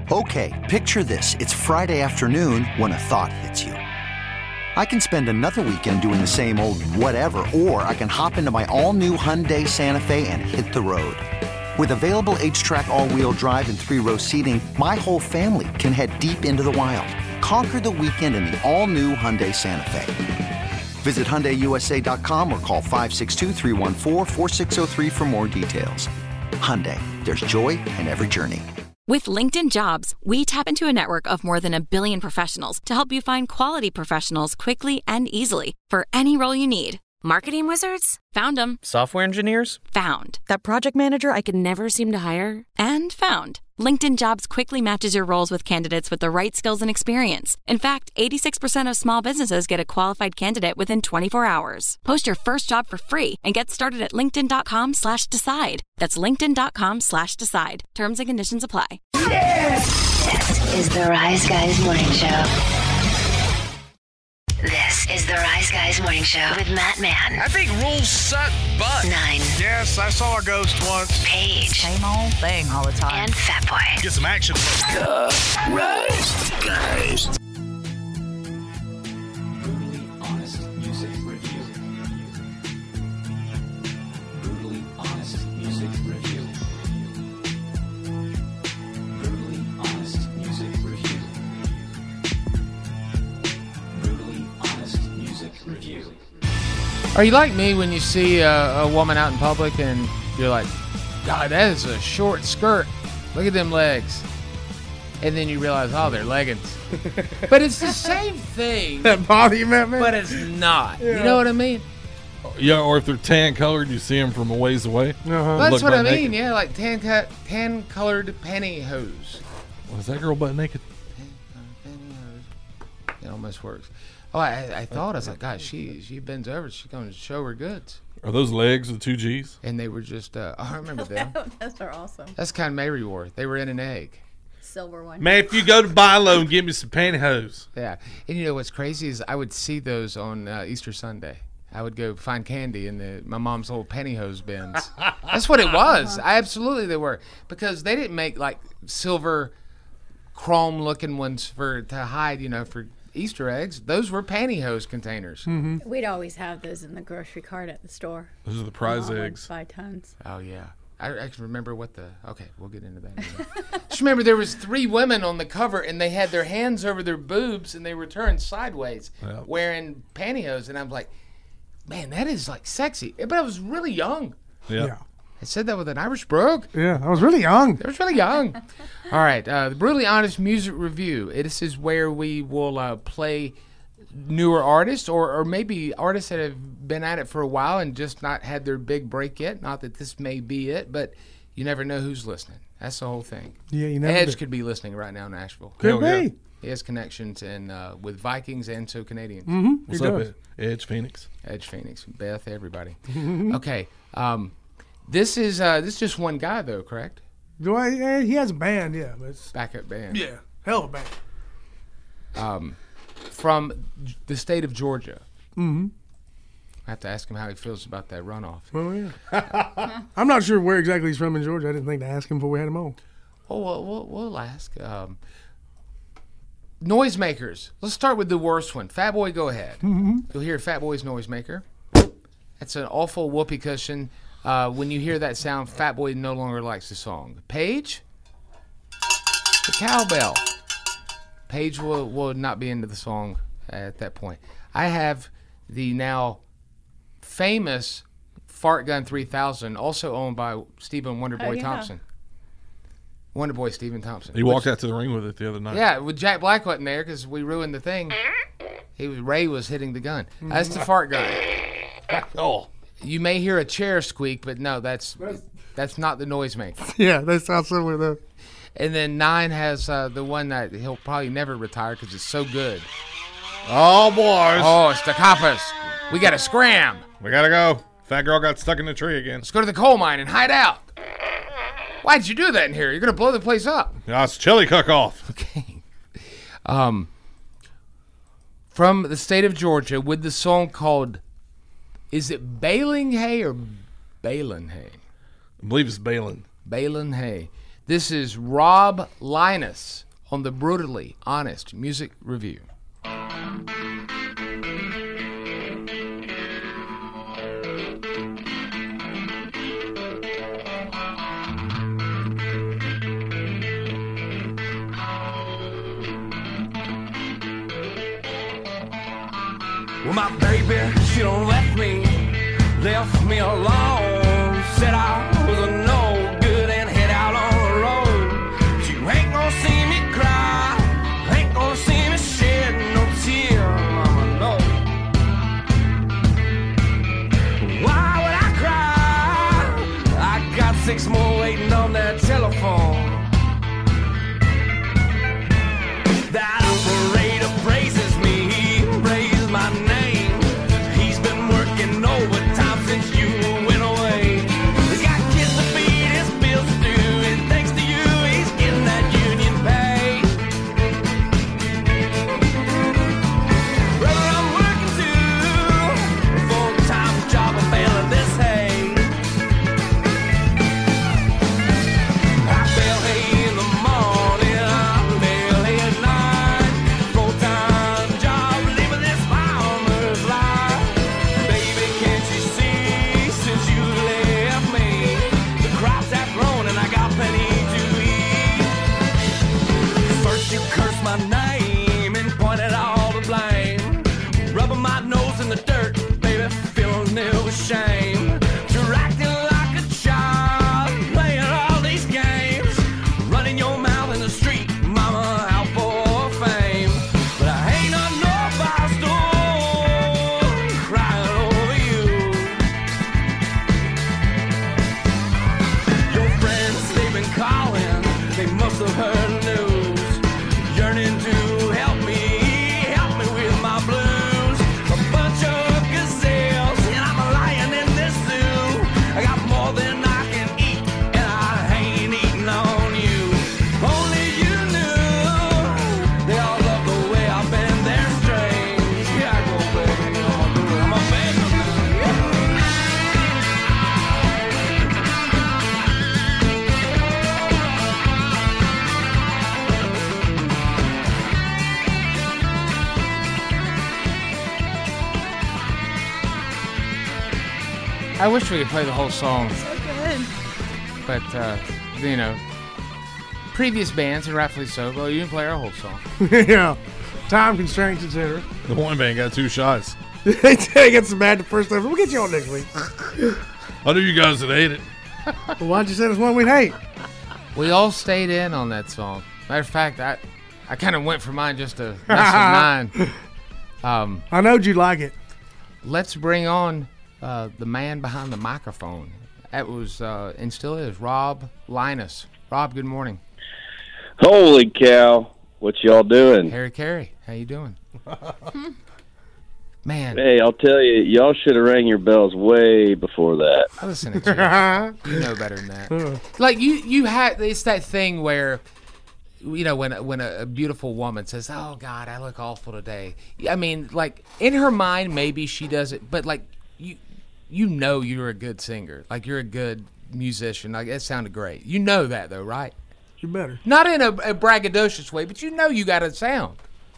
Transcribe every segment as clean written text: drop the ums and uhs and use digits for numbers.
Okay, picture this. It's Friday afternoon when a thought hits you. I can spend another weekend doing the same old whatever, or I can hop into my all-new Hyundai Santa Fe and hit the road. With available H-Track all-wheel drive and 3-row seating, my whole family can head deep into the wild. Conquer the weekend in the all-new Hyundai Santa Fe. Visit HyundaiUSA.com or call 562-314-4603 for more details. Hyundai, there's joy in every journey. With LinkedIn Jobs, we tap into a network of more than 1 billion professionals to help you find quality professionals quickly and easily for any role you need. Marketing wizards? Found them. Software engineers? Found. That project manager I could never seem to hire? And found. LinkedIn Jobs quickly matches your roles with candidates with the right skills and experience. In fact, 86% of small businesses get a qualified candidate within 24 hours. Post your first job for free and get started at linkedin.com/decide. That's linkedin.com/decide. Terms and conditions apply. This is the Rise Guys Morning Show. This is the Rise Guys Morning Show with Matt Mann. I think rules suck butt. 9. Yes, I saw a ghost once. Paige. Same old thing all the time. And Fat Boy. Get some action. The Rise Guys. Brutally honest music review. Brutally honest music review. Brutally honest music review. Brutally honest music review. Are you like me when you see a woman out in public and you're like, God, that is a short skirt. Look at them legs. And then you realize, oh, they're leggings. But it's the same thing. That bother you, man? But it's not. Yeah. You know what I mean? Yeah, or if they're tan colored, you see them from a ways away. That's what I mean. Yeah, like tan colored pantyhose. Was that girl butt naked? Pantyhose. It almost works. Oh, I thought, I was like, gosh, she bends over. She's going to show her goods. Are those legs the 2 G's? And they were just, I remember them. Those are awesome. That's kind of Mary wore. They were in an egg. Silver one. Man, if you go to Bilo and give me some pantyhose. Yeah. And you know what's crazy is I would see those on Easter Sunday. I would go find candy in my mom's old pantyhose bins. That's what it was. Absolutely they were. Because they didn't make like silver chrome looking ones to hide, for Easter eggs. Those were pantyhose containers. Mm-hmm. We'd always have those in the grocery cart at the store. Those are the prize eggs. Buy tons. Oh, yeah. I can remember okay, we'll get into that. Just remember there was 3 women on the cover, and they had their hands over their boobs, and they were turned sideways, wearing pantyhose. And I'm like, man, that is like sexy. But I was really young. Yeah. I said that with an Irish brogue. Yeah, I was really young. I was really young. All right, the Brutally Honest Music Review. This is where we will play newer artists or maybe artists that have been at it for a while and just not had their big break yet. Not that this may be it, but you never know who's listening. That's the whole thing. Yeah, you never Edge do. could be listening right now in Nashville. Could be. He has connections with Vikings and so Canadians. Mm-hmm. What's up, Edge Phoenix? Edge Phoenix, Beth, everybody. Okay, this is just one guy though, correct? He has a band, yeah. But it's backup band. Yeah, hell of a band. From the state of Georgia. Mm-hmm. I have to ask him how he feels about that runoff. Oh, yeah. I'm not sure where exactly he's from in Georgia. I didn't think to ask him before we had him on. Oh, well, we'll ask. Noisemakers. Let's start with the worst one. Fat Boy, go ahead. Mm-hmm. You'll hear Fat Boy's Noisemaker. That's an awful whoopee cushion. When you hear that sound, Fat Boy no longer likes the song. Paige? The cowbell. Paige will not be into the song at that point. I have the now famous Fart Gun 3000, also owned by Stephen Wonderboy Thompson. Wonderboy Stephen Thompson. He walked out to the ring with it the other night. Yeah, with Jack Black wasn't there because we ruined the thing. Ray was hitting the gun. That's the Fart Gun. Oh. You may hear a chair squeak, but no, that's not the noisemaker. Yeah, that sounds similar though. And then 9 has the one that he'll probably never retire because it's so good. Oh, boys. Oh, it's the coppers. We got to scram. We got to go. Fat girl got stuck in the tree again. Let's go to the coal mine and hide out. Why'd you do that in here? You're going to blow the place up. Yeah, it's chili cook-off. Okay. From the state of Georgia with the song called, is it Baling Hay or Balin Hay? I believe it's Balin. Balin Hay. This is Rob Linus on the Brutally Honest Music Review. Well, my baby, she done left me alone. Said I was a no good and head out on the road. She ain't gonna see me cry, ain't gonna see me shed no tear, mama, no. Why would I cry? I got 6 more waiting on that telephone. That operator praises me, he praises my name. He's been working overtime since you went away. He's got kids to feed, his bills to do, and thanks to you, he's getting that union pay. Brother, I'm working too, a full-time job, I'm bailing this hay. I bale hay in the morning, I bale hay at night. Full-time job, living this farmer's life. Baby, can't you see, since you left me, the crops have grown and I got plenty to eat. First you cursed my name and pointed all the blame, rubbing my nose in the dirt, baby, feeling new with shame. You're acting like a child, playing all these games, running your mouth in the street, mama, out for fame. But I ain't on nobody's door, crying over you. Your friends, they've been calling, they must have heard the news, yearning to help me with my blues. A bunch of gazelles, and I'm a lion in this zoo. I got more than I can eat, and I ain't eating on you. Only you knew, they all love the way I've been, they're strange. Here I go, baby, I'm a baby. I wish we could play the whole song, So good. but, you know, previous bands, and rightfully so, well, you didn't play our whole song. Yeah. Time constraints, etc. The one band got 2 shots. They get some bad the first time. We'll get you on next week. I knew you guys would hate it. Well, why'd you say it's one we'd hate? We all stayed in on that song. Matter of fact, I kind of went for mine just to mess with mine. I knowed you'd like it. Let's bring on the man behind the microphone. That was, and still is, Rob Linus. Rob, good morning. Holy cow. What y'all doing? Harry Carey, how you doing? Man. Hey, I'll tell you, y'all should have rang your bells way before that. I listen to you. You know better than that. Like, you had, it's that thing where, you know, when a beautiful woman says, "Oh God, I look awful today." I mean, like, in her mind, maybe she does it, but like, you know you're a good singer. Like, you're a good musician. Like, it sounded great. You know that, though, right? You better. Not in a braggadocious way, but you know you got a sound.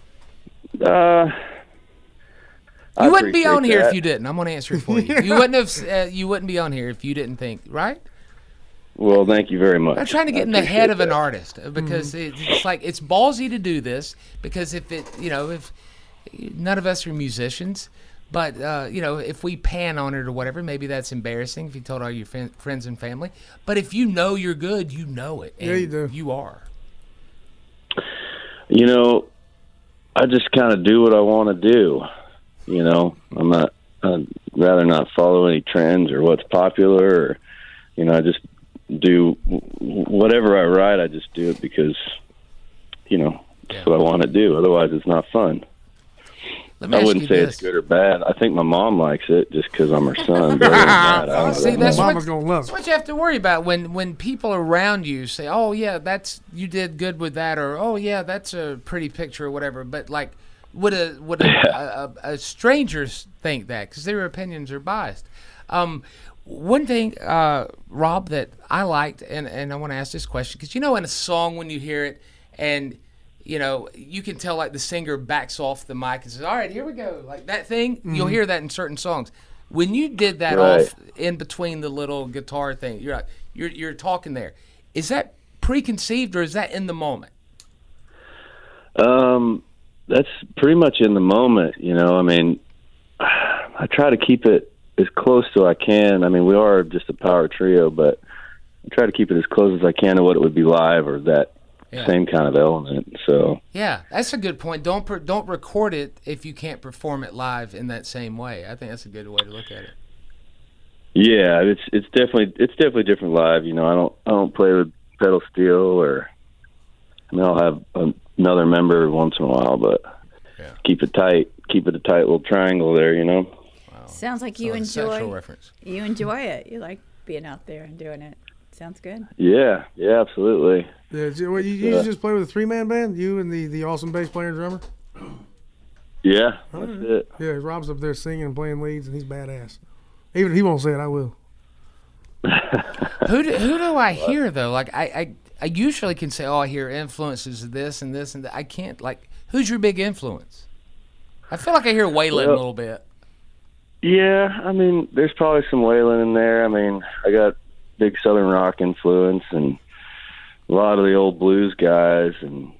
You wouldn't be on here if you didn't. I'm going to answer it for you. You wouldn't have. You wouldn't be on here if you didn't think, right? Well, thank you very much. I'm trying to get in the head of an artist because it's like, it's ballsy to do this, because if none of us are musicians, but if we pan on it or whatever, maybe that's embarrassing if you told all your friends and family. But if you know you're good, you know it. And yeah, you do. You are. You know, I just kind of do what I want to do. You know, I'd rather not follow any trends or what's popular, or, I just do whatever I write. I just do it because, that's what I want to do. Otherwise, it's not fun. I wouldn't say it's good or bad. I think my mom likes it just because I'm her son. But see, that's Mama's gonna love it. That's what you have to worry about when people around you say, "Oh yeah, you did good with that," or "Oh yeah, that's a pretty picture," or whatever. But like, would a stranger think that? Because their opinions are biased. One thing, Rob, that I liked, and I want to ask this question, because in a song when you hear it, and you can tell like the singer backs off the mic and says, "All right, here we go," like that thing. You'll hear that in certain songs. When you did that off in between the little guitar thing, you're talking there. Is that preconceived or is that in the moment? That's pretty much in the moment. I mean, I try to keep it as close to I can. I mean, we are just a power trio, but I try to keep it as close as I can to what it would be live or that same kind of element. So yeah, that's a good point. Don't record it if you can't perform it live in that same way. I think that's a good way to look at it. Yeah, it's definitely different live. I don't play with pedal steel, or I'll have another member once in a while, but keep it tight. Keep it a tight little triangle there. Wow. Sounds like you enjoy. You enjoy it. You like being out there and doing it. Sounds good. Yeah, absolutely. Yeah, you just play with a 3-man band? You and the awesome bass player and drummer? Yeah, that's it. Yeah, Rob's up there singing and playing leads, and he's badass. Even if he won't say it, I will. Who do I hear though? Like I usually can say, I hear influences of this and this and that. I can't who's your big influence? I feel like I hear Waylon a little bit. Yeah, I mean, there's probably some Waylon in there. I mean, I got big Southern rock influence and a lot of the old blues guys and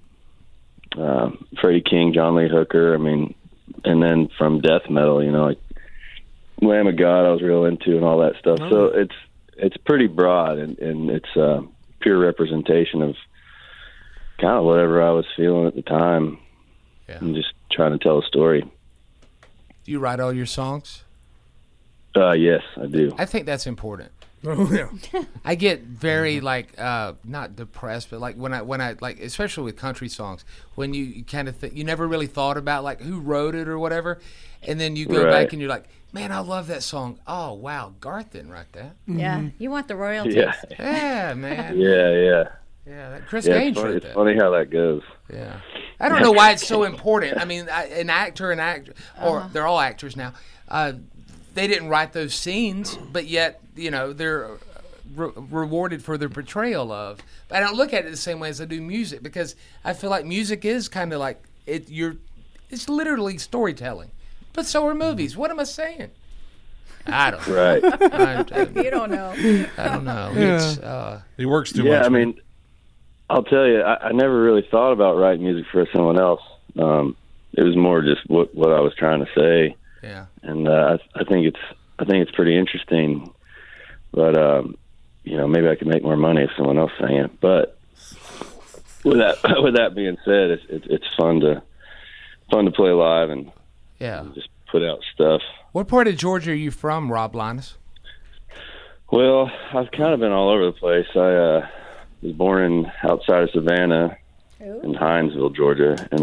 Freddie King, John Lee Hooker. I mean, and then from death metal, like Lamb of God, I was real into and all that stuff. So it's pretty broad and it's pure representation of kind of whatever I was feeling at the time. Yeah. And just trying to tell a story. Do you write all your songs? Yes, I do. I think that's important. Oh yeah. I get very not depressed, but when I especially with country songs, when you kind of you never really thought about who wrote it or whatever, and then you go back and you're like, man, I love that song. Oh wow, Garth didn't write that. Yeah, you want the royalties. Yeah, man. Yeah. Yeah, Chris Gaines wrote that. It's funny how that goes. Yeah, I don't know why it's so important. I mean, an actor, or they're all actors now. They didn't write those scenes, but yet they're rewarded for their portrayal of. But I don't look at it the same way as I do music, because I feel like music is kind of like it. It's literally storytelling, but so are movies. What am I saying? I don't know. Right. You don't know. I don't know. Yeah. He works too much. Yeah, I mean, I'll tell you, I never really thought about writing music for someone else. It was more just what I was trying to say. Yeah. And I think it's pretty interesting, but maybe I could make more money if someone else sang it. But with that being said, it's fun to play live and just put out stuff. What part of Georgia are you from, Rob Linus? Well, I've kind of been all over the place. I was born outside of Savannah in Hinesville, Georgia, and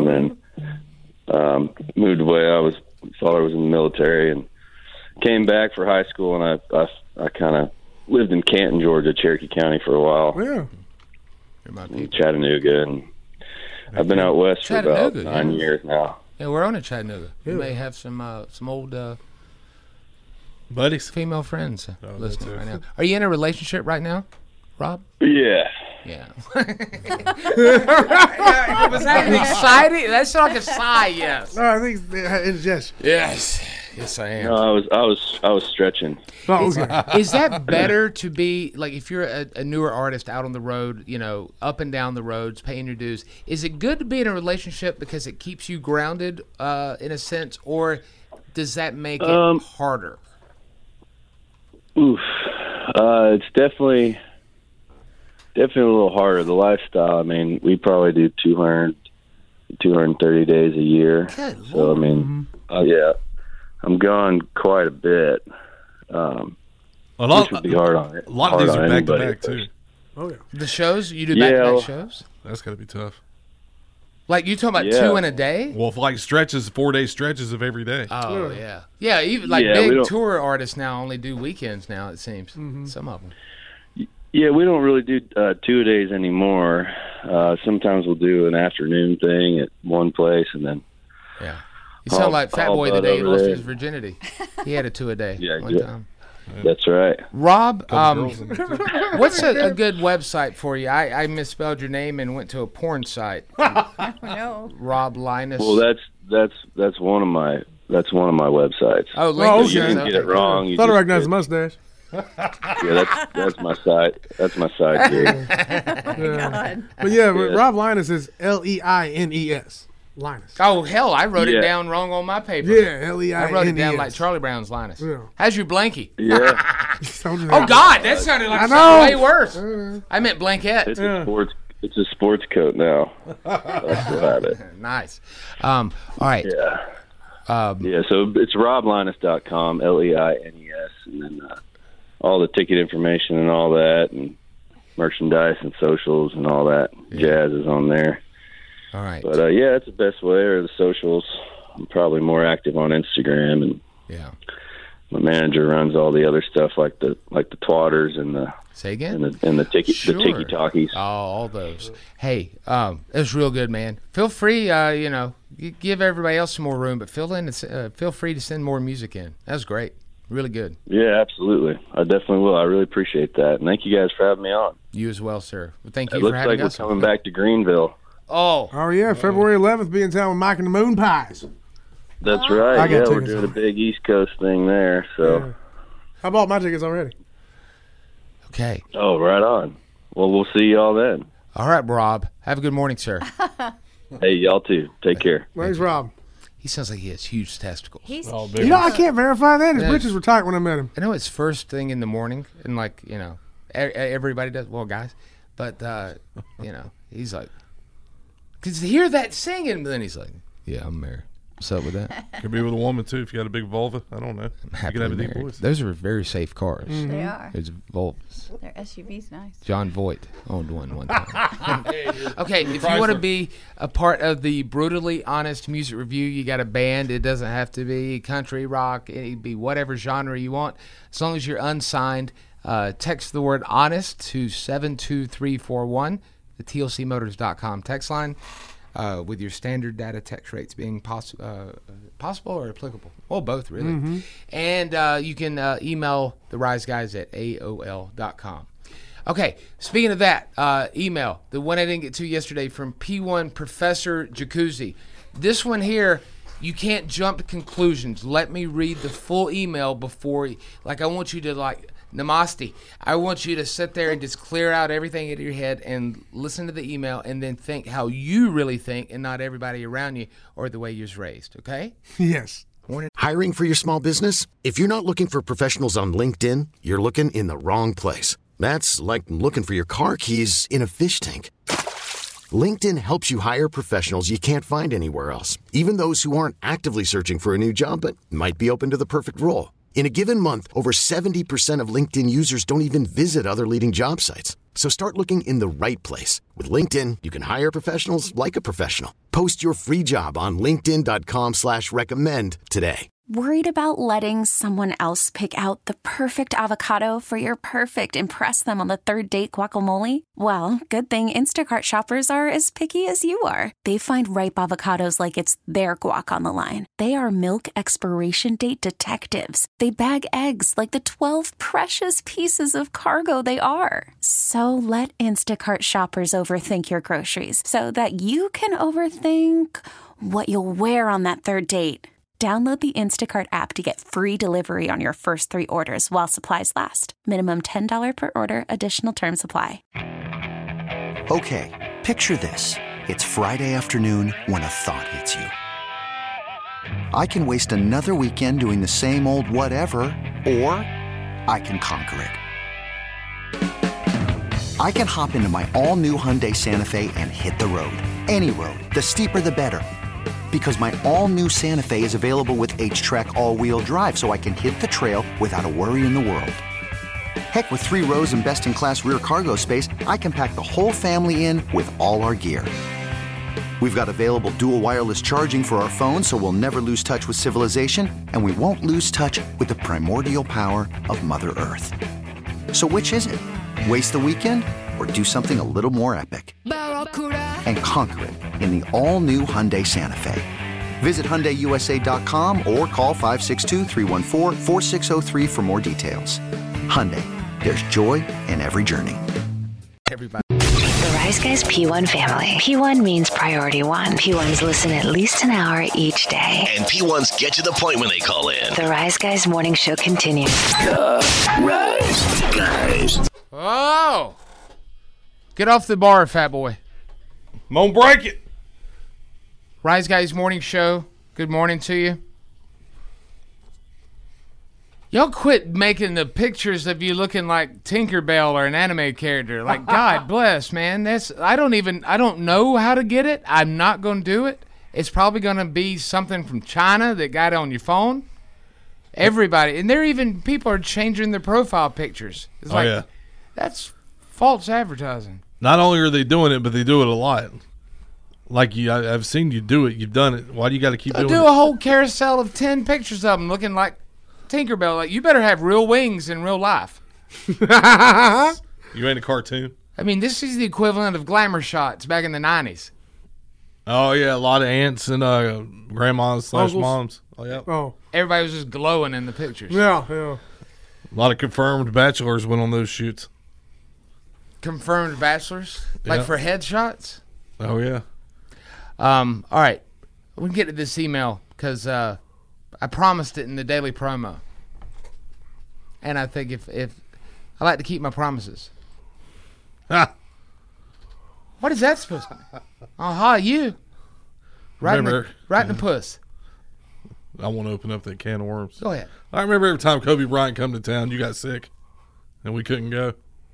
then moved away. Father was in the military and came back for high school, and I kind of lived in Canton, Georgia, Cherokee County for a while. Yeah. In Chattanooga, and I've been out west for about 9 years now. Yeah, we're on in Chattanooga. We may have some old buddies, female friends listening right now. Are you in a relationship right now, Rob? Yeah. Yeah. Was that exciting? That's like a sigh. Yes. No, I think it's yes. Yes, I am. No, I was stretching. Oh, okay. Is that better to be if you're a newer artist out on the road, up and down the roads, paying your dues? Is it good to be in a relationship because it keeps you grounded, in a sense, or does that make it harder? Oof, it's definitely a little harder. The lifestyle. I mean, we probably do 230 days a year. Good so Lord. I mean, yeah, I'm gone quite a bit. Which would be hard on it. A lot of these are back to back too. Oh yeah. The shows you do back to back shows. That's got to be tough. You talking about 2 in a day? Well, 4-day stretches of every day. Oh yeah. Even big tour artists now only do weekends now. It seems some of them. Yeah, we don't really do 2 days anymore. Sometimes we'll do an afternoon thing at one place, and then. Yeah. You sound like Fat Boy the day he lost his virginity. He had a 2 a day one time. That's right. Rob, girls in there, what's a good website for you? I misspelled your name and went to a porn site. No. Rob Linus. Well, that's one of my websites. Oh, okay. You didn't get it wrong. Thought I recognized the mustache. Yeah, that's my site. That's my site, dude. God. But yeah, Rob Linus is Leines. Linus. Oh, hell, I wrote it Yeah. down wrong on my paper. Yeah, Leines. I wrote it down like Charlie Brown's Linus. Yeah. How's your blankie? Yeah, Oh, God, that sounded like I something know. way worse. I meant blankette. it's a sports coat now. I still have it. Nice. All right. Yeah. Yeah, so it's roblinus.com, Leines, and then all the ticket information and all that, and merchandise and socials and all that jazz is on there. All right. But yeah, it's the best way, or the socials. I'm probably more active on Instagram, and my manager runs all the other stuff like the twatters and the Say again? and the tiki talkies. Oh, all those. Hey, it was real good, man. Feel free, give everybody else some more room, but feel free to send more music in. That was great. Really good. Yeah, absolutely. I definitely will. I really appreciate that. And thank you guys for having me on. You as well, sir. Well, thank you It for looks having like us. we're coming back to Greenville. Oh yeah, February 11th, be in town with Mike and the Moon Pies. That's right. I got Yeah, we're tickets doing a big East Coast thing there. So. I bought my tickets already. Okay. Oh, right on. Well, we'll see y'all then. All right, Rob. Have a good morning, sir. Hey, y'all too. Take care. Thanks, Rob. He sounds like he has huge testicles. I can't verify that. His britches were tight when I met him. I know it's first thing in the morning, and everybody does. Well, guys, but he's like, cause to hear that singing, but then he's like, yeah, I'm married. What's up with that? Could be with a woman too if you got a big vulva. I don't know. I'm You happily can have a deep married. voice. Those are very safe cars. Mm-hmm. They are. There's Volvos. Their SUV's nice. John Voight owned one time. Okay, if you want to be a part of the Brutally Honest Music Review, you got a band. It doesn't have to be country, rock. It can be whatever genre you want. As long as you're unsigned, text the word honest to 72341, the TLCmotors.com text line, with your standard data text rates being possible or applicable. Well, both, really. Mm-hmm. And you can email the Rise Guys at AOL.com. Okay, speaking of that, email, the one I didn't get to yesterday from P1 Professor Jacuzzi. This one here, you can't jump to conclusions. Let me read the full email before, I want you to, namaste. I want you to sit there and just clear out everything in your head and listen to the email and then think how you really think and not everybody around you or the way you was raised, okay? Yes. Hiring for your small business? If you're not looking for professionals on LinkedIn, you're looking in the wrong place. That's like looking for your car keys in a fish tank. LinkedIn helps you hire professionals you can't find anywhere else, even those who aren't actively searching for a new job but might be open to the perfect role. In a given month, over 70% of LinkedIn users don't even visit other leading job sites. So start looking in the right place. With LinkedIn, you can hire professionals like a professional. Post your free job on linkedin.com/recommend today. Worried about letting someone else pick out the perfect avocado for your perfect impress them on the third date guacamole? Well, good thing Instacart shoppers are as picky as you are. They find ripe avocados like it's their guac on the line. They are milk expiration date detectives. They bag eggs like the 12 precious pieces of cargo they are. So let Instacart shoppers overthink your groceries so that you can overthink what you'll wear on that third date. Download the Instacart app to get free delivery on your first 3 orders while supplies last. Minimum $10 per order. Additional terms apply. Okay, picture this. It's Friday afternoon when a thought hits you. I can waste another weekend doing the same old whatever, or I can conquer it. I can hop into my all-new Hyundai Santa Fe and hit the road. Any road. The steeper, the better. Because my all-new Santa Fe is available with H-Track all-wheel drive, so I can hit the trail without a worry in the world. Heck, with 3 rows and best-in-class rear cargo space, I can pack the whole family in with all our gear. We've got available dual wireless charging for our phones, so we'll never lose touch with civilization, and we won't lose touch with the primordial power of Mother Earth. So which is it? Waste the weekend or do something a little more epic? And conquer it in the all-new Hyundai Santa Fe. Visit HyundaiUSA.com or call 562-314-4603 for more details. Hyundai, there's joy in every journey. Everybody. The Rise Guys P1 family. P1 means priority one. P1s listen at least an hour each day. And P1s get to the point when they call in. The Rise Guys morning show continues. The Rise Guys. Oh! Get off the bar, fat boy. I'm gonna break it. Rise Guys morning show. Good morning to you. Y'all quit making the pictures of you looking like Tinkerbell or an anime character. Like, God bless, man. I don't know how to get it. I'm not going to do it. It's probably going to be something from China that got on your phone. Everybody. And people are changing their profile pictures. It's like, that's false advertising. Not only are they doing it, but they do it a lot. Like I've seen you do it. You've done it. Why do you got to keep doing it? Do a whole carousel of 10 pictures of them looking like Tinkerbell. Like, you better have real wings in real life. You ain't a cartoon. I mean, this is the equivalent of glamour shots back in the 90s. Oh, yeah. A lot of aunts and grandmas / moms. Oh, yeah. Oh. Everybody was just glowing in the pictures. Yeah. A lot of confirmed bachelors went on those shoots. Confirmed bachelors? Like for headshots? Oh, yeah. All right. We can get to this email because I promised it in the daily promo. And I think if I like to keep my promises. What is that supposed to be? You. Right in the puss. I want to open up that can of worms. Go ahead. I remember every time Kobe Bryant come to town, you got sick. And we couldn't go.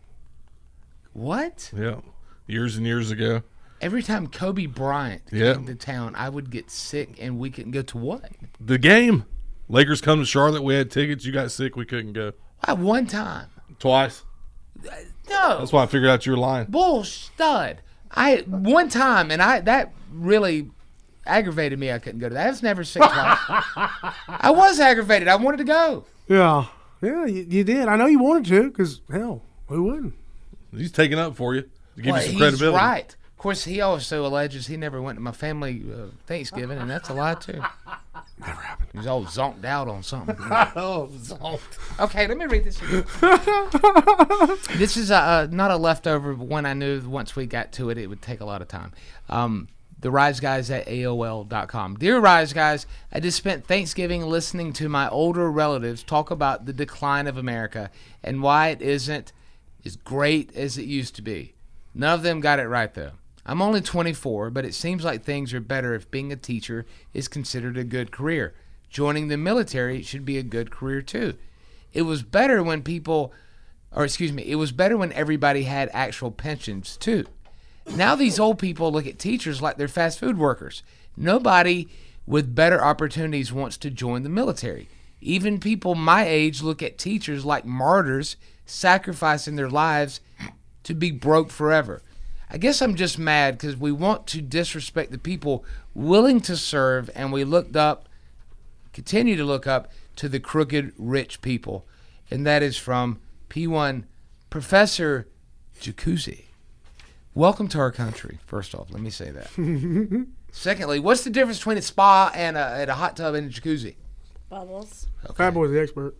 What? Yeah. Years and years ago. Every time Kobe Bryant came to town, I would get sick and we couldn't go to what? The game. Lakers come to Charlotte. We had tickets. You got sick. We couldn't go. One time. Twice. No. That's why I figured out you were lying. Bull stud. One time, and that really aggravated me. I couldn't go to that. I was never sick twice. I was aggravated. I wanted to go. Yeah. Yeah, you did. I know you wanted to because, hell, who wouldn't? He's taking up for you to give you some credibility. He's right. Of course, he also alleges he never went to my family Thanksgiving, and that's a lie, too. Never happened. He's all zonked out on something. Zonked. Okay, let me read this again. This is not a leftover, but one I knew once we got to it, it would take a lot of time. The Rise Guys at AOL.com. Dear Rise Guys, I just spent Thanksgiving listening to my older relatives talk about the decline of America and why it isn't as great as it used to be. None of them got it right, though. I'm only 24, but it seems like things are better if being a teacher is considered a good career. Joining the military should be a good career, too. It was better when it was better when everybody had actual pensions, too. Now these old people look at teachers like they're fast food workers. Nobody with better opportunities wants to join the military. Even people my age look at teachers like martyrs sacrificing their lives to be broke forever. I guess I'm just mad because we want to disrespect the people willing to serve, and we continue to look up to the crooked rich people. And that is from P1 Professor Jacuzzi. Welcome to our country, first off. Let me say that. Secondly, what's the difference between a spa and a hot tub and a jacuzzi? Bubbles. Okay. Fat Boy's the expert.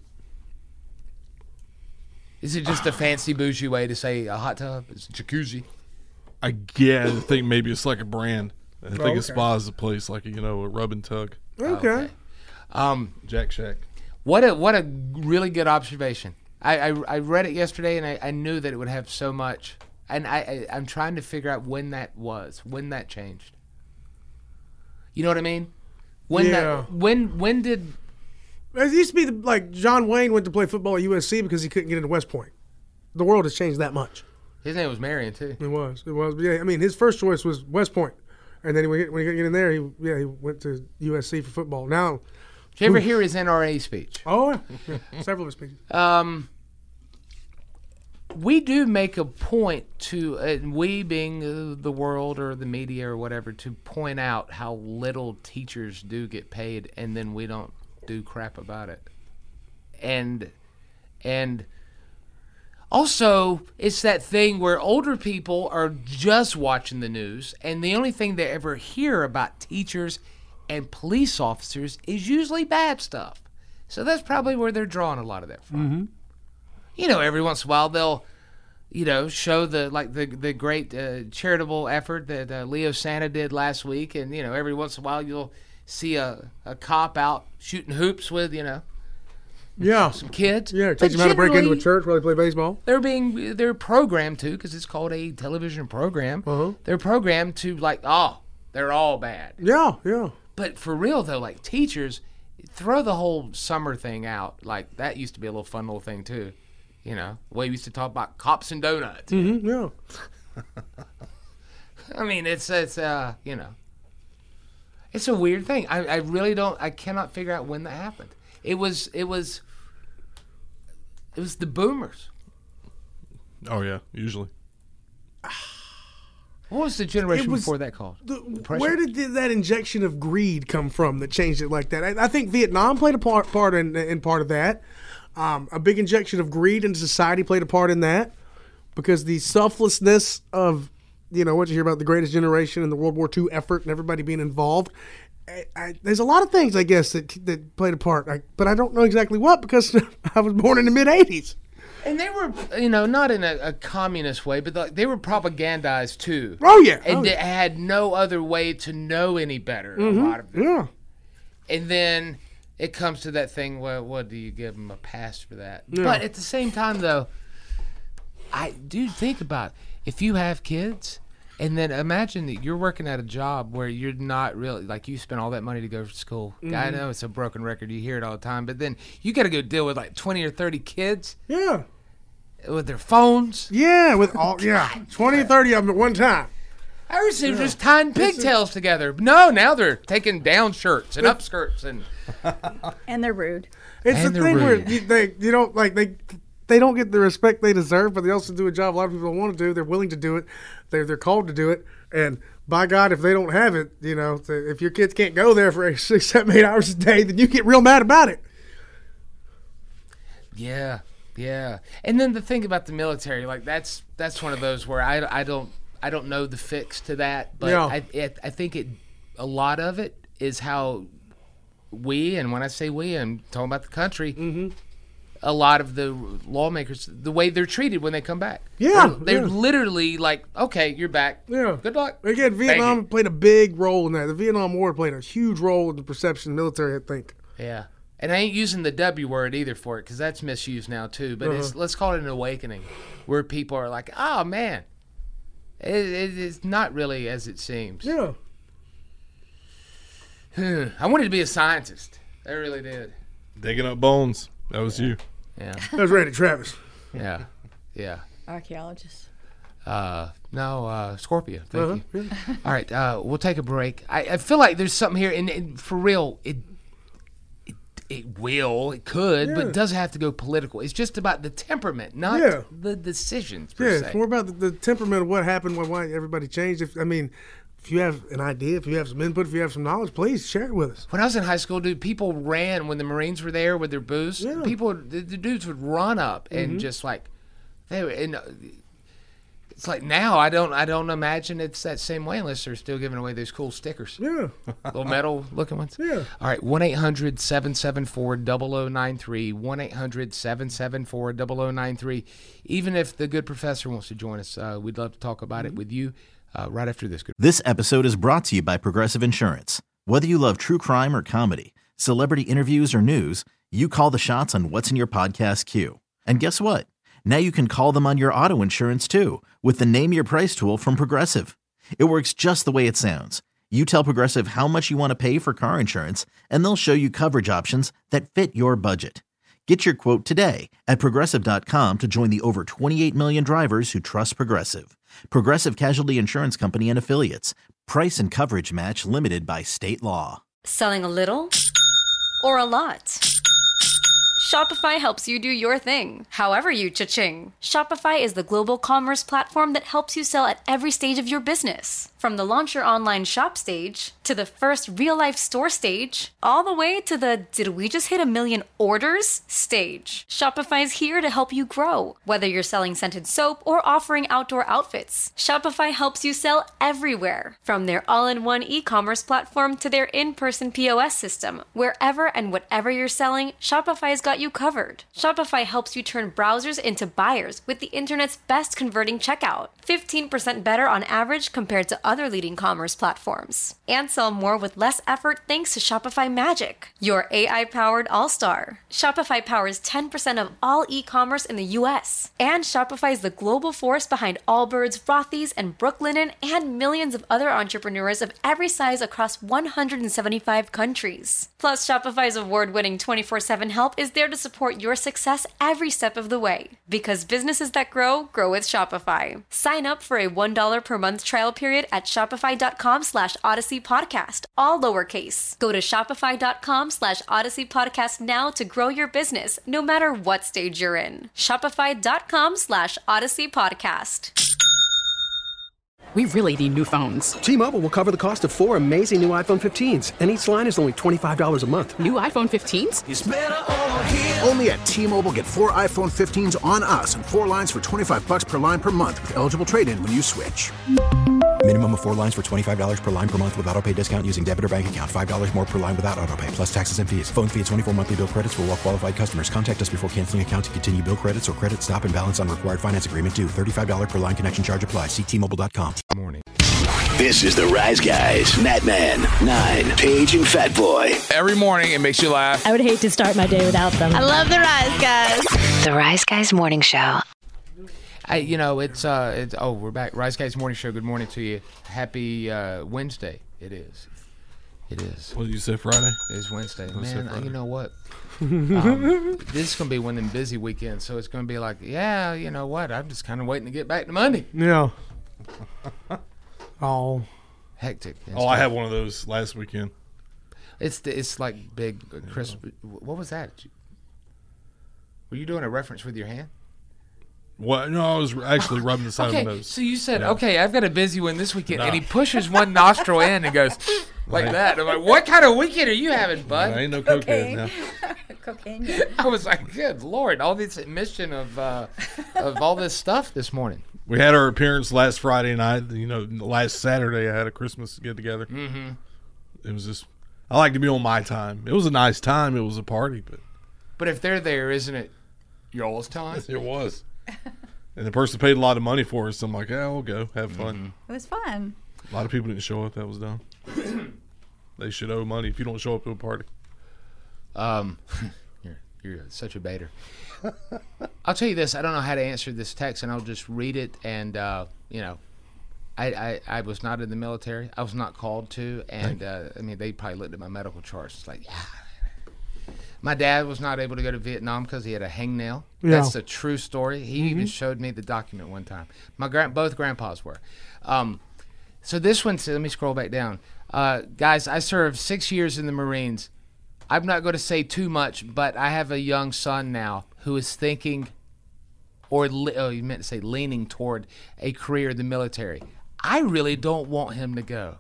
Is it just a fancy bougie way to say a hot tub? It's a jacuzzi. I think maybe it's like a brand. I think a spa is a place like a rub and tug. Okay. Jack Shack. What a really good observation. I read it yesterday and I knew that it would have so much. And I'm trying to figure out when that changed. You know what I mean? When did? It used to be like John Wayne went to play football at USC because he couldn't get into West Point. The world has changed that much. His name was Marion too. It was. Yeah, I mean, his first choice was West Point, and then when he got in there, he went to USC for football. Now, did you ever hear his NRA speech? Oh, yeah. Several of his speeches. We do make a point to, we being the world or the media or whatever, to point out how little teachers do get paid, and then we don't do crap about it. And also, it's that thing where older people are just watching the news, and the only thing they ever hear about teachers and police officers is usually bad stuff. So that's probably where they're drawing a lot of that from. You know, every once in a while they'll, you know, show the great charitable effort that Leo Santa did last week, and you know, every once in a while you'll see a cop out shooting hoops with, you know, some kids. Yeah, teach them how to break into a church while they play baseball. They're programmed to, because it's called a television program. They're programmed to they're all bad. Yeah. But for real though, like teachers, throw the whole summer thing out. Like that used to be a little fun little thing too. You know, the way we used to talk about cops and donuts. Yeah. I mean, it's you know, it's a weird thing. I really I cannot figure out when that happened. It was the boomers. Oh yeah, usually. What was the generation before that called? Where did that injection of greed come from that changed it like that? I think Vietnam played a part in part of that. A big injection of greed into society played a part in that, because the selflessness of, you know, what you hear about the Greatest Generation and the World War II effort and everybody being involved. There's a lot of things, I guess, that played a part, but I don't know exactly what, because I was born in the mid-'80s. And they were, you know, not in a communist way, but they were propagandized too. Oh, yeah. And they had no other way to know any better, a lot of them. Yeah. And then it comes to that thing, well, what do you give them a pass for that? Yeah. But at the same time, though, I do think about if you have kids, and then imagine that you're working at a job where you're not really, like, you spend all that money to go to school. I know it's a broken record. You hear it all the time. But then you got to go deal with like 20 or 30 kids. Yeah. With their phones. Yeah, with all 20 or 30 of them at one time. I was just tying pigtails together. No, now they're taking down shirts and up skirts and they're rude. It's the thing where they don't get the respect they deserve, but they also do a job a lot of people don't want to do. They're willing to do it. They're called to do it. And by God, if they don't have it, you know, if your kids can't go there for 6, 7, 8 hours a day, then you get real mad about it. Yeah. And then the thing about the military, like that's one of those where I don't know the fix to that, but I think a lot of it is how we, and when I say we, I'm talking about the country, a lot of the lawmakers, the way they're treated when they come back. Yeah. They're literally like, okay, you're back. Yeah. Good luck. Again, Vietnam played a big role in that. The Vietnam War played a huge role in the perception of the military, I think. Yeah. And I ain't using the W word either for it, because that's misused now too. But let's call it an awakening, where people are like, oh, man, it's not really as it seems. Yeah. I wanted to be a scientist. I really did. Digging up bones. That was you. Yeah. That was Randy Travis. Yeah. Archaeologist. No, Scorpio. Thank you. Yeah. All right, we'll take a break. I feel like there's something here, and for real, it could, but it doesn't have to go political. It's just about the temperament, not the decisions per se. It's more about the temperament of what happened, why everybody changed. If you have an idea, if you have some input, if you have some knowledge, please share it with us. When I was in high school, dude, people ran when the Marines were there with their booths. Yeah. The dudes would run up and just like they were. And it's like now I don't imagine it's that same way unless they're still giving away those cool stickers. Yeah, little metal looking ones. Yeah. All right, 1-800-774-0093. 1-800-774-0093. Even if the good professor wants to join us, we'd love to talk about it with you. Right after this. This episode is brought to you by Progressive Insurance. Whether you love true crime or comedy, celebrity interviews or news, you call the shots on what's in your podcast queue. And guess what? Now you can call them on your auto insurance too, with the Name Your Price tool from Progressive. It works just the way it sounds. You tell Progressive how much you want to pay for car insurance, and they'll show you coverage options that fit your budget. Get your quote today at Progressive.com to join the over 28 million drivers who trust Progressive. Progressive Casualty Insurance Company and Affiliates. Price and coverage match limited by state law. Selling a little or a lot? Shopify helps you do your thing, however you cha-ching. Shopify is the global commerce platform that helps you sell at every stage of your business. From the launch your online shop stage, to the first real-life store stage, all the way to the did we just hit 1 million orders stage. Shopify is here to help you grow. Whether you're selling scented soap or offering outdoor outfits, Shopify helps you sell everywhere. From their all-in-one e-commerce platform to their in-person POS system, wherever and whatever you're selling, Shopify's got you covered. Shopify helps you turn browsers into buyers with the internet's best converting checkout. 15% better on average compared to other leading commerce platforms. And sell more with less effort thanks to Shopify Magic, your AI-powered all-star. Shopify powers 10% of all e-commerce in the US. And Shopify is the global force behind Allbirds, Rothy's, and Brooklinen, and millions of other entrepreneurs of every size across 175 countries. Plus, Shopify's award-winning 24/7 help is there to support your success every step of the way. Because businesses that grow, grow with Shopify. Sign up for a $1 per month trial period at shopify.com/Odyssey Podcast, all lowercase. Go to shopify.com/Odyssey Podcast now to grow your business, no matter what stage you're in. Shopify.com/Odyssey Podcast. We really need new phones. T-Mobile will cover the cost of 4 amazing new iPhone 15s, and each line is only $25 a month. New iPhone 15s? It's better over here. Only at T-Mobile, get 4 iPhone 15s on us and 4 lines for $25 per line per month with eligible trade-in when you switch. Minimum of 4 lines for $25 per line per month with autopay discount using debit or bank account. $5 more per line without autopay, plus taxes and fees. Phone fee at 24 monthly bill credits for well-qualified customers. Contact us before canceling account to continue bill credits or credit stop and balance on required finance agreement due. $35 per line connection charge applies. See T-Mobile.com. Morning. This is the Rise Guys. Nat Man, 9, Paige, and Fat Boy. Every morning it makes you laugh. I would hate to start my day without them. I love the Rise Guys. The Rise Guys Morning Show. We're back. Rise Guys Morning Show. Good morning to you. Happy Wednesday. It is. What did you say, Friday? It is Wednesday. Friday. Man, you know what? This is going to be one of them busy weekends, so it's going to be like, yeah, you know what? I'm just kind of waiting to get back to Monday. Yeah. Oh. Hectic. I had one of those last weekend. It's like big Christmas. What was that? Were you doing a reference with your hand? What? No, I was actually rubbing the side of my nose. So you said, okay, I've got a busy one this weekend, and he pushes one nostril in and goes like that. I'm like, what kind of weekend are you having, bud? There ain't no cocaine now. Cocaine. I was like, good Lord, all this admission of all this stuff this morning. We had our appearance last Friday night. Last Saturday I had a Christmas get-together. Mm-hmm. It was just, I like to be on my time. It was a nice time. It was a party, but if they're there, isn't it y'all's time? It was. And the person paid a lot of money for us. So I'm like, yeah, we'll go have fun. Mm-hmm. It was fun. A lot of people didn't show up. That was dumb. They should owe money if you don't show up to a party. You're such a baiter. I'll tell you this. I don't know how to answer this text, and I'll just read it. And I was not in the military. I was not called to, and they probably looked at my medical charts. It's like, yeah. My dad was not able to go to Vietnam because he had a hangnail. Yeah. That's a true story. He even showed me the document one time. Both grandpas were. So this one, let me scroll back down. Guys, I served 6 years in the Marines. I'm not going to say too much, but I have a young son now who is thinking, you meant to say leaning toward a career in the military. I really don't want him to go.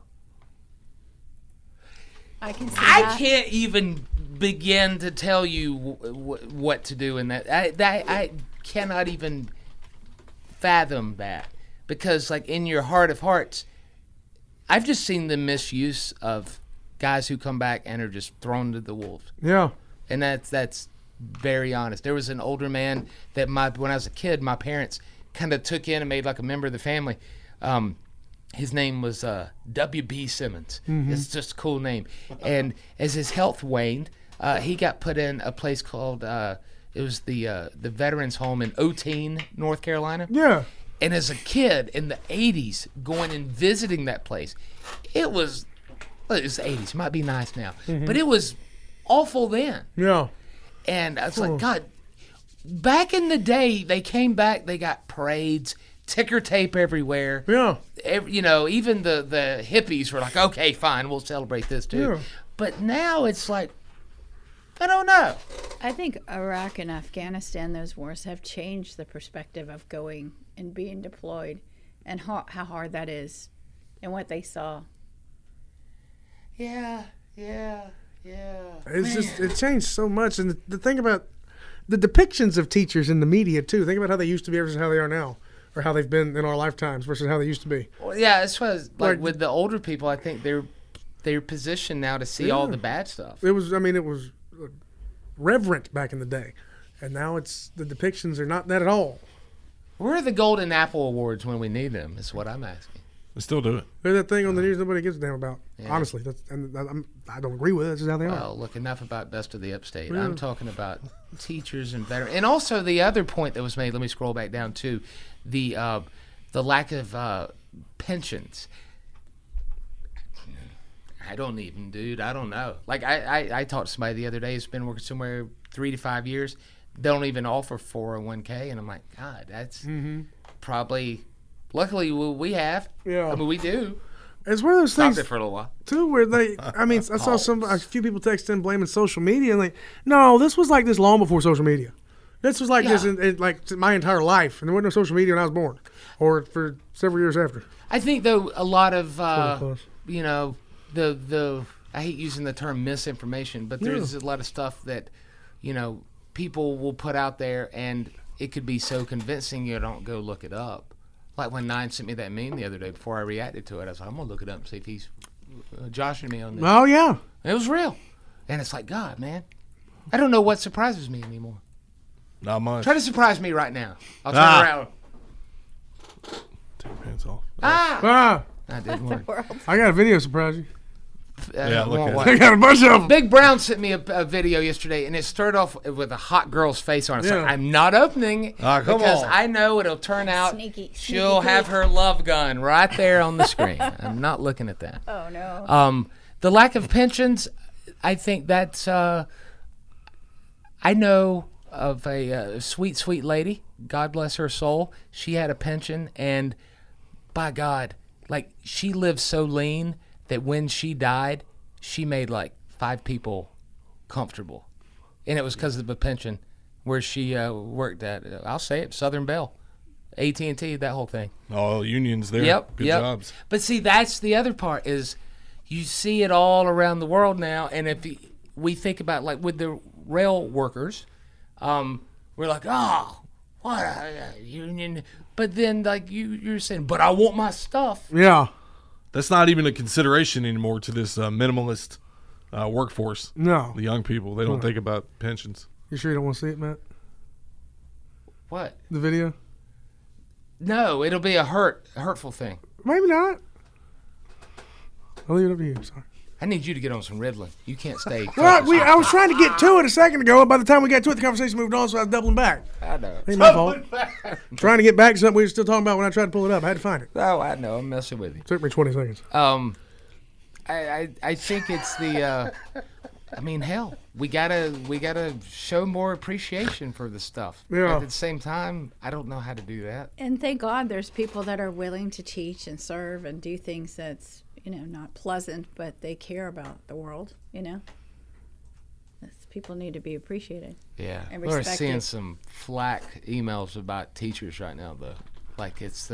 I can see that. I can't even begin to tell you what to do in that. I cannot even fathom that, because like in your heart of hearts, I've just seen the misuse of guys who come back and are just thrown to the wolves. Yeah. And that's very honest. There was an older man that when I was a kid, my parents kind of took in and made like a member of the family. His name was W.B. Simmons. Mm-hmm. It's just a cool name. And as his health waned, he got put in a place called it was the Veterans Home in Otene, North Carolina. Yeah. And as a kid in the 80s, going and visiting that place, it was the 80s. It might be nice now. Mm-hmm. But it was awful then. Yeah. And I was like, God, back in the day, they came back, they got parades, ticker tape everywhere. Yeah. Even the hippies were like, okay, fine, we'll celebrate this too. Yeah. But now it's like, I don't know. I think Iraq and Afghanistan, those wars have changed the perspective of going and being deployed and how hard that is and what they saw. Yeah. It's just it changed so much, and the thing about the depictions of teachers in the media too. Think about how they used to be versus how they are now, or how they've been in our lifetimes versus how they used to be. Well, yeah, as far as like with the older people, I think they're positioned now to see all the bad stuff. It was reverent back in the day, and now it's the depictions are not that at all. Where are the Golden Apple Awards when we need them? Is what I'm asking. They still do it. There's that thing on the news nobody gives a damn about. Yeah. Honestly, I don't agree with it. That's just how they are. Well, look, enough about Best of the Upstate. Yeah. I'm talking about teachers and veterans. And also the other point that was made, let me scroll back down to, the lack of pensions. I don't even, dude. I don't know. Like, I talked to somebody the other day who's been working somewhere 3 to 5 years. They don't even offer 401k. And I'm like, God, that's probably... Luckily, we have. Yeah. I mean, we do. It's one of those things. Stopped it for a little while. Too, where they, I mean, I saw a few people text in blaming social media, and like, no, this was like this long before social media. This was like this in like my entire life, and there wasn't no social media when I was born, or for several years after. I think though a lot of you know the I hate using the term misinformation, but there's a lot of stuff that you know people will put out there, and it could be so convincing you don't go look it up. Like when Nine sent me that meme the other day before I reacted to it, I was like, I'm going to look it up and see if he's joshing me on this. Oh, yeah. And it was real. And it's like, God, man, I don't know what surprises me anymore. Not much. Try to surprise me right now. I'll turn around. Take your pants off. That didn't work. I got a video surprise you. Yeah, look at it. I got a bunch of them. Big Brown sent me a video yesterday, and it started off with a hot girl's face on it. So I'm not opening it because I know it'll turn out she'll have her love gun right there on the screen. I'm not looking at that. Oh, no. The lack of pensions, I think that's I know of a sweet, sweet lady. God bless her soul. She had a pension, and by God, like she lived so lean that when she died, she made like 5 people comfortable. And it was because of a pension where she worked at, I'll say it, Southern Bell, AT&T, that whole thing. Oh, unions there. Yep, Good jobs. But see, that's the other part is you see it all around the world now. And if we think about like with the rail workers, we're like, oh, what a union. But then like you're saying, but I want my stuff. Yeah. That's not even a consideration anymore to this minimalist workforce. No. The young people, they don't think about pensions. You sure you don't want to see it, Matt? What? The video? No, it'll be a hurtful thing. Maybe not. I'll leave it up to you. Sorry. I need you to get on some Ritalin. You can't stay. Well, I was trying to get to it a second ago, and by the time we got to it, the conversation moved on, so I was doubling back. I know. Ain't my fault. Trying to get back to something we were still talking about when I tried to pull it up. I had to find it. Oh, I know. I'm messing with you. Took me 20 seconds. I think it's the. I mean, hell, we gotta show more appreciation for the stuff. Yeah. At the same time, I don't know how to do that. And thank God there's people that are willing to teach and serve and do things that's, not pleasant, but they care about the world, People need to be appreciated. Yeah. And We're respected. seeing some flack emails about teachers right now, though. Like it's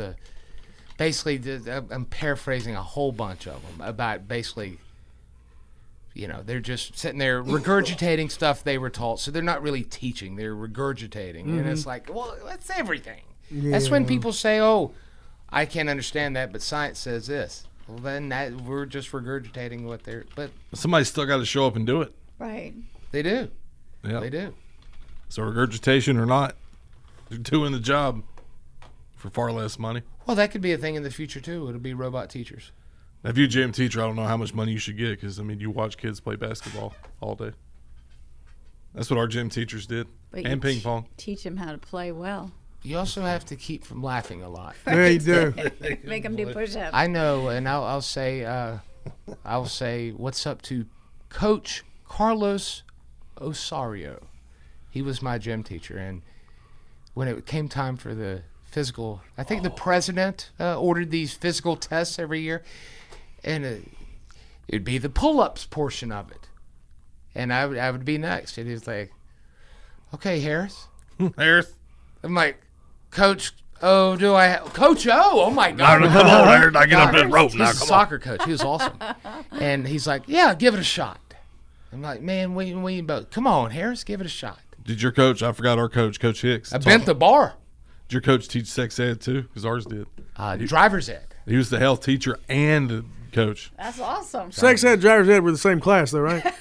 I'm paraphrasing a whole bunch of them about basically, they're just sitting there regurgitating stuff they were taught. So they're not really teaching, they're regurgitating. And it's like, well, that's everything. Yeah. That's when people say, oh, I can't understand that, but science says this. Well, then we're just regurgitating what they're. But somebody's still got to show up and do it. Right. They do. Yeah. They do. So regurgitation or not, they're doing the job for far less money. Well, that could be a thing in the future too. It'll be robot teachers. If you're a gym teacher, I don't know how much money you should get because you watch kids play basketball all day. That's what our gym teachers did, and ping pong. Teach them how to play well. You also have to keep from laughing a lot. Yeah, you do. Make them do push-ups. I know, and I'll say, what's up to Coach Carlos Osario. He was my gym teacher, and when it came time for the physical, I think the president ordered these physical tests every year, and it'd be the pull-ups portion of it, and I would be next, and he's like, okay, Harris. Harris. I'm like, Coach, Oh, do I? Coach O. Oh my God! Come on, Aaron. I get up this rope now. He's a Come soccer coach. He was awesome, and he's like, "Yeah, give it a shot." I'm like, "Man, we both. Come on, Harris, give it a shot." Did your coach? I forgot our coach, Coach Hicks. I bent the bar. Did your coach teach sex ed too? Because ours did. Driver's ed. He was the health teacher and the coach. That's awesome. Sex ed, driver's ed were the same class, though, right?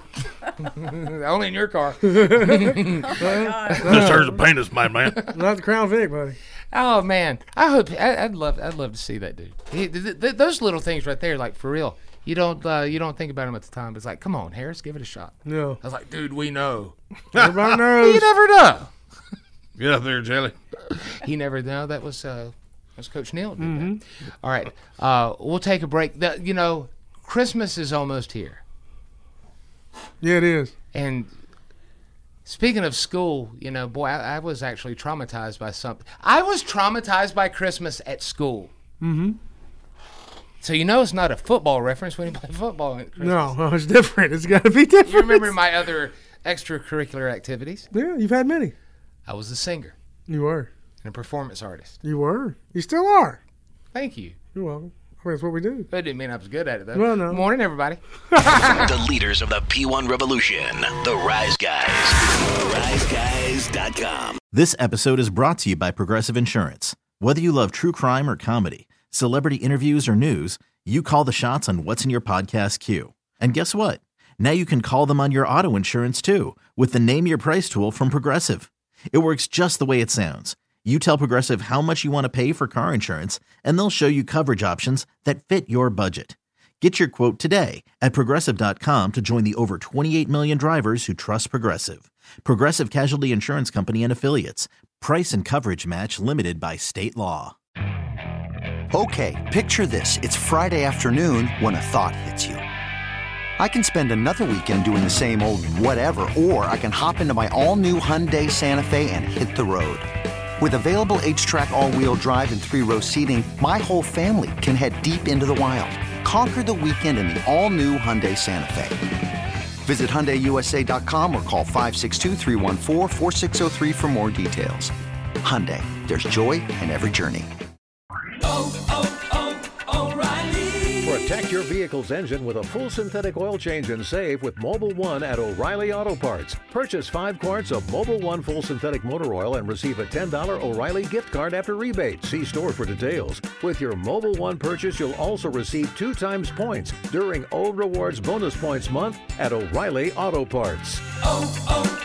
Only in your car. This there's a penis, man. Not the Crown Vic, buddy. Oh man, I'd love to see that dude. Those little things right there, like for real. You don't think about them at the time. But it's like, come on, Harris, give it a shot. Yeah. I was like, dude, we know. Everybody knows. You never know. Get up there, Jelly. He never know. That was Coach Neal. Did that. All right, we'll take a break. Christmas is almost here. Yeah, it is. And speaking of school, boy, I was actually traumatized by something. I was traumatized by Christmas at school. Mm-hmm. So it's not a football reference when you play football at Christmas. No, it's different. It's got to be different. You remember my other extracurricular activities? Yeah, you've had many. I was a singer. You were. And a performance artist. You were. You still are. Thank you. You're welcome. That's what we do. That didn't mean I was good at it, though. Well, no. Morning, everybody. The leaders of the P1 revolution, the Rise Guys. RiseGuys.com. This episode is brought to you by Progressive Insurance. Whether you love true crime or comedy, celebrity interviews or news, you call the shots on what's in your podcast queue. And guess what? Now you can call them on your auto insurance too with the Name Your Price tool from Progressive. It works just the way it sounds. You tell Progressive how much you want to pay for car insurance, and they'll show you coverage options that fit your budget. Get your quote today at Progressive.com to join the over 28 million drivers who trust Progressive. Progressive Casualty Insurance Company and Affiliates. Price and coverage match limited by state law. Okay, picture this. It's Friday afternoon when a thought hits you. I can spend another weekend doing the same old whatever, or I can hop into my all-new Hyundai Santa Fe and hit the road. With available H-Track all-wheel drive and 3-row seating, my whole family can head deep into the wild. Conquer the weekend in the all-new Hyundai Santa Fe. Visit HyundaiUSA.com or call 562-314-4603 for more details. Hyundai, there's joy in every journey. Protect your vehicle's engine with a full synthetic oil change and save with Mobil 1 at O'Reilly Auto Parts. Purchase 5 quarts of Mobil 1 full synthetic motor oil and receive a $10 O'Reilly gift card after rebate. See store for details. With your Mobil 1 purchase, you'll also receive 2 times points during O Rewards Bonus Points Month at O'Reilly Auto Parts.